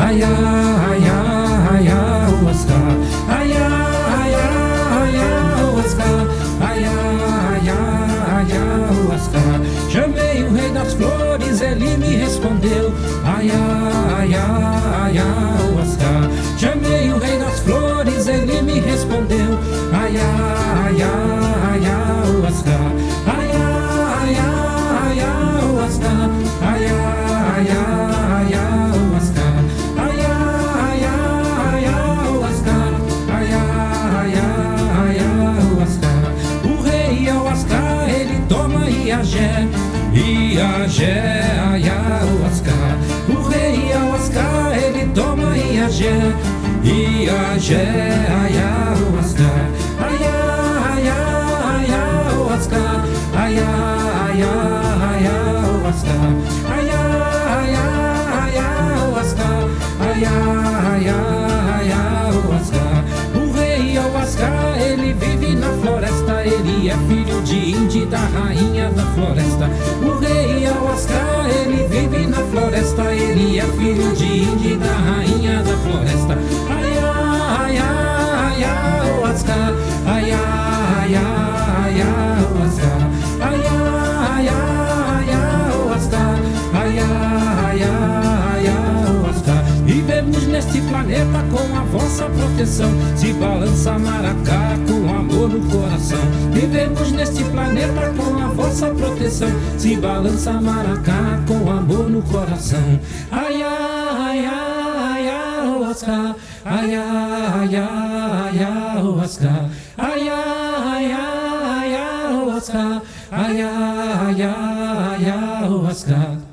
Aya, aya, aya, uasca. Aya, aya, aya, uasca. Aya, aya, aya, uasca. Chamei o rei das flores, ele me respondeu. Aya, aya, aya, uasca. Chamei o rei das flores, ele me respondeu. Aya, aya, aya, uasca. Aya, aya, aya, uasca. Aya, aya, aya, uasca. Aya, aya, aya, uasca. Aya, aya, aya, uasca. O rei Auasca, ele toma Iagé. Iagé, aya, uasca. O rei Auasca, ele toma Iagé. Iagé, aya, uasca. Aya, aya, aya, uasca. Aya, aya, aya, uasca. Aya, aya, aya, uasca. Aya, aya, aya, uasca. O rei Auasca, ele vive na floresta. Ele é filho de Indi, da rainha da floresta. O rei Auasca, ele vive na floresta. Ele é filho de Indi, da rainha da floresta. Aya, aya, aya, uasca. Aya, aya, aya, uasca. Aya, aya, aya, uasca. Aya, aya, aya, uasca. Vivemos neste planeta com a vossa proteção. Se balança maracá com amor no coração. Vivemos neste planeta com a vossa proteção. Se balança maracá com amor no coração. Aya, aya, aya, uasca. Aya, aya, aya, uasca. Aya, aya, aya, uasca. Aya, aya, aya, uasca.